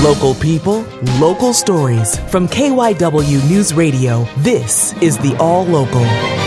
Local people, local stories. From KYW News Radio, this is the All Local.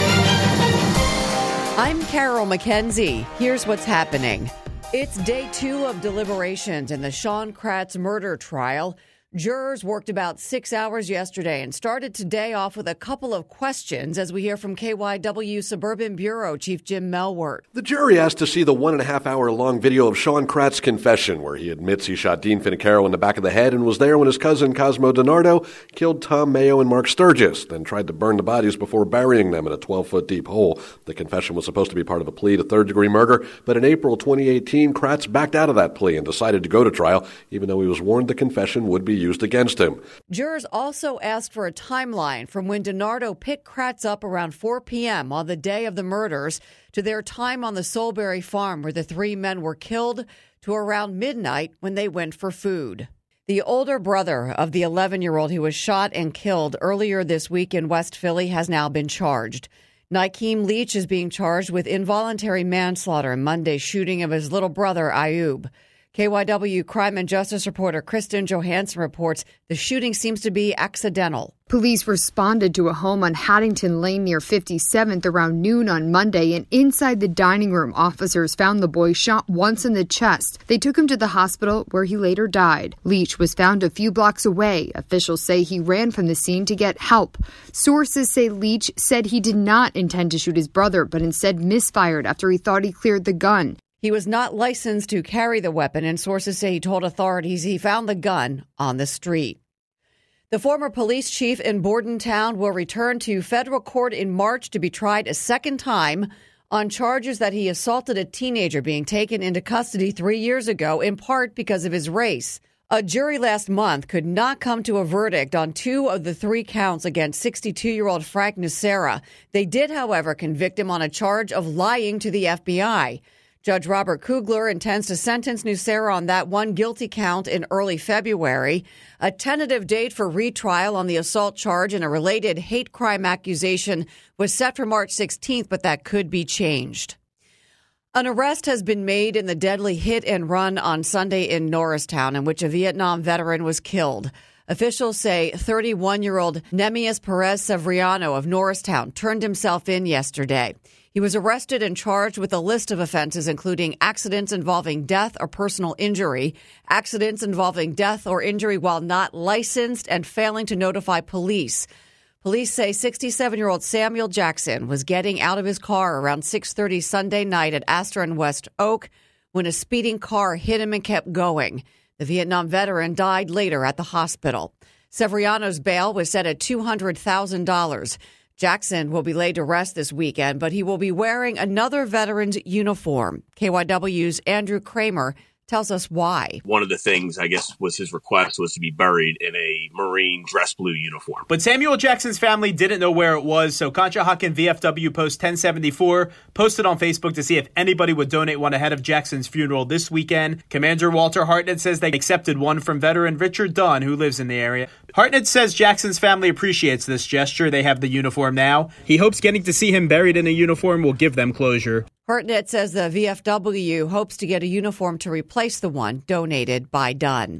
I'm Carol McKenzie. Here's what's happening. It's day 2 of deliberations in the Sean Kratz murder trial. Jurors worked about 6 hours yesterday and started today off with a couple of questions as we hear from KYW Suburban Bureau Chief Jim Melwert. The jury asked to see the 1.5-hour-long video of Sean Kratz's confession, where he admits he shot Dean Finocchiaro in the back of the head and was there when his cousin Cosmo DiNardo killed Tom Mayo and Mark Sturgis, then tried to burn the bodies before burying them in a 12-foot deep hole. The confession was supposed to be part of a plea to third-degree murder, but in April 2018, Kratz backed out of that plea and decided to go to trial, even though he was warned the confession would be used against him. Jurors also asked for a timeline from when DiNardo picked Kratz up around 4 p.m. on the day of the murders to their time on the Solebury farm where the 3 men were killed to around midnight when they went for food. The older brother of the 11-year-old who was shot and killed earlier this week in West Philly has now been charged. Nakeem Leach is being charged with involuntary manslaughter in Monday's shooting of his little brother, Ayub. KYW crime and justice reporter Kristen Johansson reports the shooting seems to be accidental. Police responded to a home on Haddington Lane near 57th around noon on Monday, and inside the dining room, officers found the boy shot once in the chest. They took him to the hospital, where he later died. Leach was found a few blocks away. Officials say he ran from the scene to get help. Sources say Leach said he did not intend to shoot his brother, but instead misfired after he thought he cleared the gun. He was not licensed to carry the weapon, and sources say he told authorities he found the gun on the street. The former police chief in Bordentown will return to federal court in March to be tried a second time on charges that he assaulted a teenager being taken into custody 3 years ago, in part because of his race. A jury last month could not come to a verdict on 2 of the 3 counts against 62-year-old Frank Nucera. They did, however, convict him on a charge of lying to the FBI. Judge Robert Kugler intends to sentence Nucera on that one guilty count in early February. A tentative date for retrial on the assault charge and a related hate crime accusation was set for March 16th, but that could be changed. An arrest has been made in the deadly hit and run on Sunday in Norristown, in which a Vietnam veteran was killed. Officials say 31-year-old Nemias Perez Severiano of Norristown turned himself in yesterday. He was arrested and charged with a list of offenses, including accidents involving death or personal injury, accidents involving death or injury while not licensed, and failing to notify police. Police say 67-year-old Samuel Jackson was getting out of his car around 6:30 Sunday night at Astor and West Oak when a speeding car hit him and kept going. The Vietnam veteran died later at the hospital. Severiano's bail was set at $200,000. Jackson will be laid to rest this weekend, but he will be wearing another veteran's uniform. KYW's Andrew Kramer tells us why. One of the things, I guess, was his request was to be buried in a Marine dress blue uniform. But Samuel Jackson's family didn't know where it was, so Conshohocken VFW Post 1074 posted on Facebook to see if anybody would donate one ahead of Jackson's funeral this weekend. Commander Walter Hartnett says they accepted one from veteran Richard Dunn, who lives in the area. Hartnett says Jackson's family appreciates this gesture. They have the uniform now. He hopes getting to see him buried in a uniform will give them closure. Hartnett says the VFW hopes to get a uniform to replace the one donated by Dunn.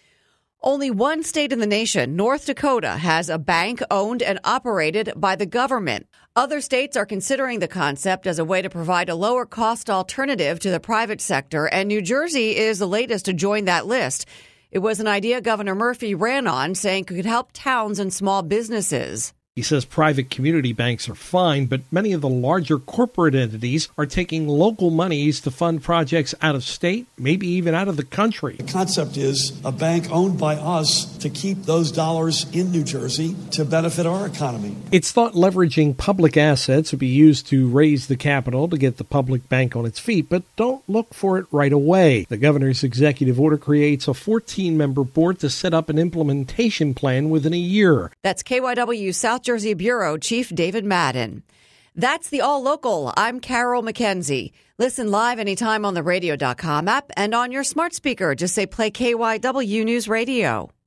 Only one state in the nation, North Dakota, has a bank owned and operated by the government. Other states are considering the concept as a way to provide a lower-cost alternative to the private sector, and New Jersey is the latest to join that list. It was an idea Governor Murphy ran on, saying it could help towns and small businesses. He says private community banks are fine, but many of the larger corporate entities are taking local monies to fund projects out of state, maybe even out of the country. The concept is a bank owned by us to keep those dollars in New Jersey to benefit our economy. It's thought leveraging public assets would be used to raise the capital to get the public bank on its feet, but don't look for it right away. The governor's executive order creates a 14-member board to set up an implementation plan within a year. That's KYW South Jersey Bureau Chief David Madden. That's the All Local. I'm Carol McKenzie. Listen live anytime on the radio.com app and on your smart speaker. Just say play KYW News Radio.